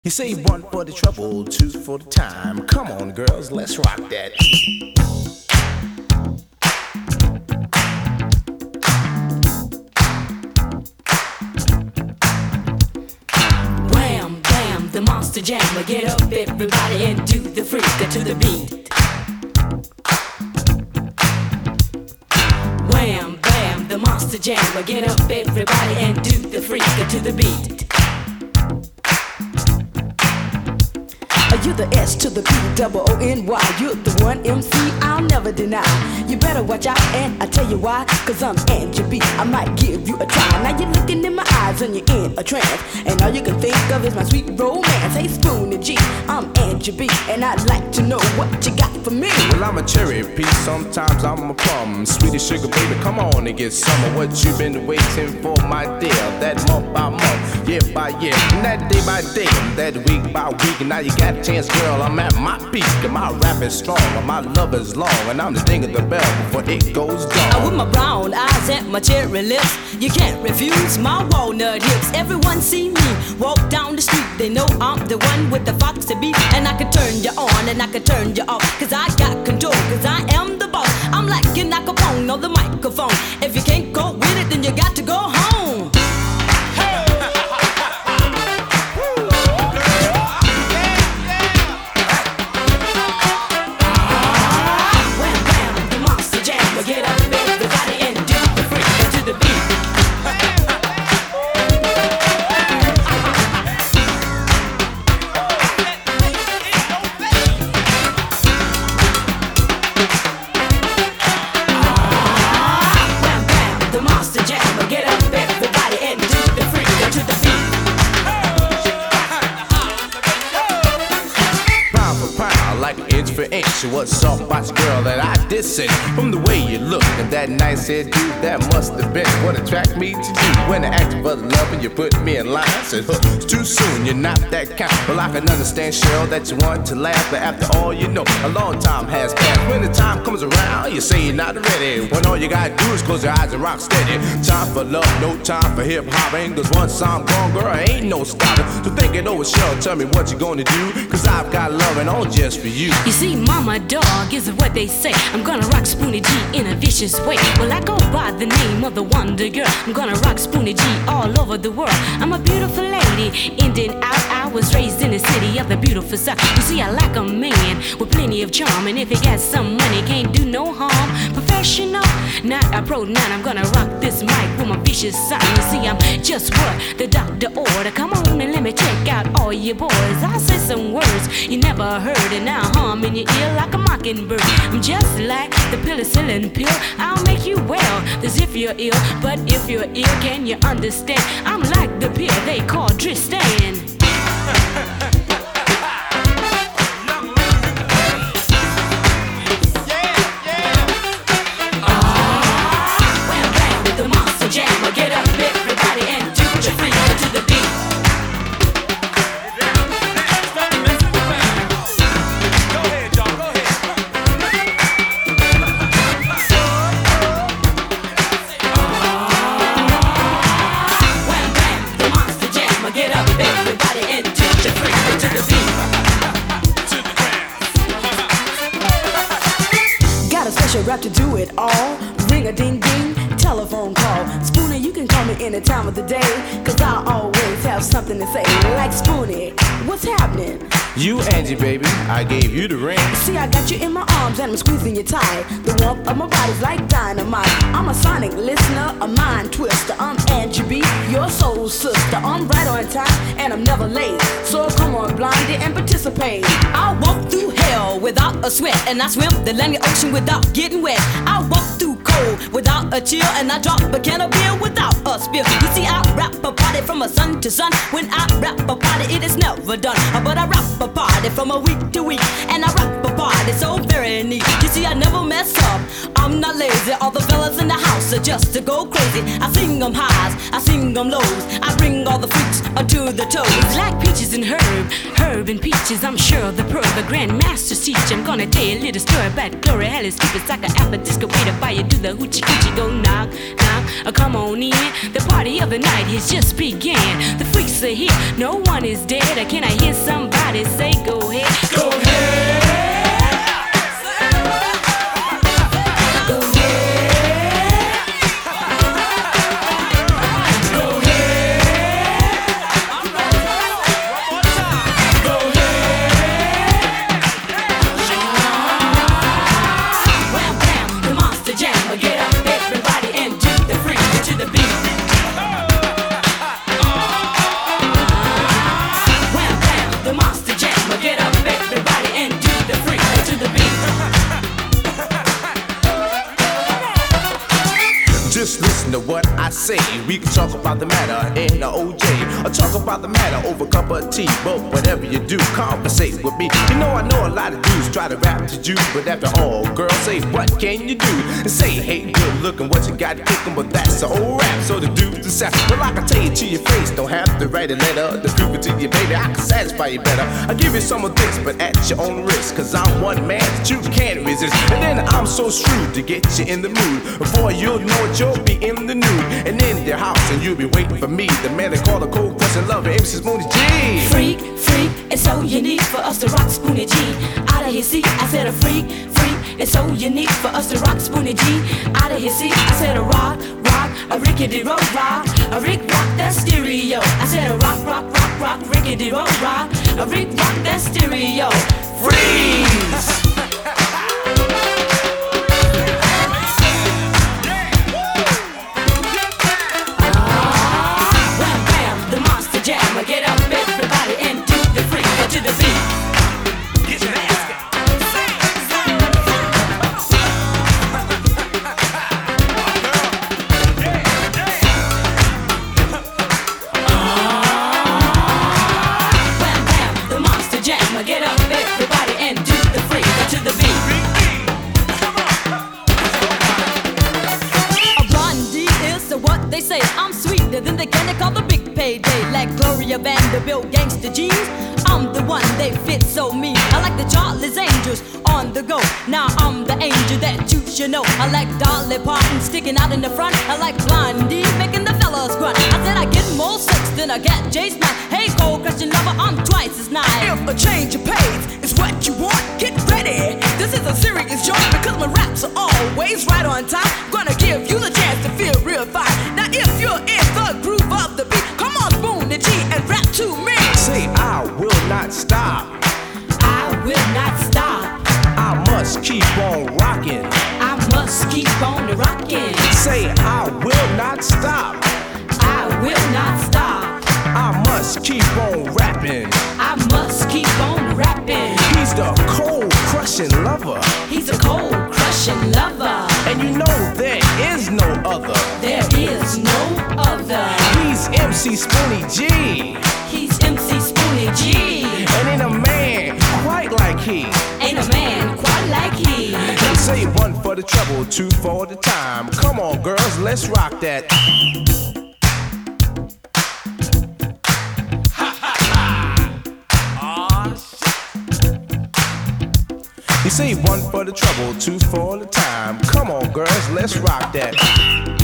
You say one for the trouble, two for the time. Come on, girls, let's rock that. Wham, bam, the monster jammer. Get up, everybody, and do the freak to the beat. Wham, bam, the monster jammer. Get up, everybody, and do the freak to the beat. You're the S to the P, double O-N-Y. You're the one MC I'll never deny. You better watch out, and I tell you why. Cause I'm Angie B, I might give you a try. Now you're looking in my eyes and you're in a trance, and all you can think of is my sweet romance. Hey Spoonie G, I'm Angie B, and I'd like to know what you got for me. Well, I'm a cherry piece, sometimes I'm a plum. Sweetie sugar baby, come on and get some of what you've been waiting for, my dear. That month by month, year by year, and that day by day, and that week by week. And now you got a chance, girl, I'm at my peak. And my rap is strong, and my love is long, and I'm just dinging the bell before it goes down. With my brown eyes and my cherry lips, you can't refuse my walnut hips. Everyone see me walk down the street, they know I'm the one with the foxy beat. And I can turn you on and I can turn you off, cause I got control, cause I am the boss. I'm like an acapone on the microphone. If you can't go with it, then you got to go home. What's up, watch girl that I dissing? From the way you look and that nice hair dude, that must have been what attracted me to you. When I asked for the love and you put me in line, I said, huh, it's too soon, you're not that kind. Well, I can understand, Cheryl, that you want to laugh, but after all, you know, a long time has passed. When the time comes around, you say you're not ready. When all you gotta do is close your eyes and rock steady. Time for love, no time for hip-hopping, cause once I'm gone, girl, ain't no stopping. So think it over, Cheryl, tell me what you gonna do, cause I've got loving on just for you. You see, mama dog is what they say. I'm gonna rock Spoonie G in a vicious way. Well, I go by the name of the Wonder Girl. I'm gonna rock Spoonie G all over the world. I'm a beautiful lady, in and out. I was raised in the city of the beautiful South. You see, I like a man with plenty of charm, and if he got some money, can't do no harm. Professional, not a pro. Now I'm gonna rock this mic with my vicious son. You see, I'm just what the doctor ordered. Come on and let me check out all you boys. I say some words you never heard, and now hum in your ear like a mockingbird. I'm just like the penicillin pill. I'll make you well as if you're ill, but if you're ill, can you understand? I'm like the pill they call Tristan. Rap to do it all. Ring a ding ding, telephone call. Spoonie, you can call me any time of the day, cause I always have something to say. Like Spoonie, what's happening? You, Angie, baby, I gave you the ring. See, I got you in my arms and I'm squeezing you tight. The warmth of my body's like dynamite. I'm a sonic listener, a mind twister. I'm Angie B, your soul sister. I'm right on time and I'm never late. So come on, Blondie, and participate. I walk through hell without a sweat, and I swim the Atlantic Ocean without getting wet. I walk through cold without a chill, and I drop a can of beer without a spill. You see, I rap a party from a sun to sun. When I rap a party, it is never done. But I rap a party from a week to week, and I rap a party so very neat. You see, I never mess up, I'm not lazy. All the fellas in the house are just to go crazy. I sing them highs, I sing them lows, I bring all the freaks to the toes. Like peaches and herb bourbon peaches. I'm sure the pearl, the grandmaster's teach. I'm gonna tell you a little story about Gloria Alice. Keep it like a apple disco way to buy you. Do the hoochie coochie, go knock, knock. Come on in. The party of the night has just began. The freaks are here, no one is dead. Can I hear somebody say, go ahead, go ahead? Just listen to what I say. We can talk about the matter in the OJ, or talk about the matter over a cup of tea. But whatever you do, conversate with me. You know I know a lot of dudes try to rap to you, but after all, girls say, what can you do? And say, hey, good looking, what you got kicking, but that's the old rap. So the dudes decide, well, I can tell you to your face, don't have to write a letter to prove it to you, baby. I can satisfy you better. I'll give you some of this, but at your own risk, cause I'm one man that you can't resist. And then I'm so shrewd to get you in the mood. Before you'll know it, you'll be in the nude and in your house, and you'll be waiting for me, the man they call the cold crushing lover, MC Spoonie G. Freak, freak, it's so unique for us to rock Spoonie G. Out of his seat, I said a freak, freak, it's so unique for us to rock Spoonie G. Out of his seat, I said a rock, rock, a rickety rock, rock, a Rick rock that stereo. I said a rock, rock, rock, rock, rickety rock, rock, a Rick rock that stereo. Freeze! Then they candy call the big payday, like Gloria Vanderbilt, gangsta jeans. I'm the one they fit so mean. I like the Charlie's Angels on the go. Now I'm the angel that you should know. I like Dolly Parton sticking out in the front. I like Blondie making the fellas grunt. I said I get more sex than I get Jay's night. Hey, cold Christian lover, I'm twice as nice. If a change of pace is what you want, get ready. This is a serious joint because my raps are always right on time. Gonna give you the chance to feel real fine. Now if you're in the groove of the beat, come on, Spoonie G, and rap to me. Say I will not stop. I will not stop. I must keep on rocking. I must keep on rocking. Say I will not stop. I will not stop. I must keep on rapping. I must keep on rapping. He's the cold crushing lover. He's a cold crushing lover. And you know there is no other. There is no other. He's MC Spoonie G. He's MC Spoonie G. And ain't a man quite like he. Ain't a man quite like he. They say one for the trouble, two for the time. Come on, girls, let's rock that. You say one for the trouble, two for the time. Come on, girls, let's rock that.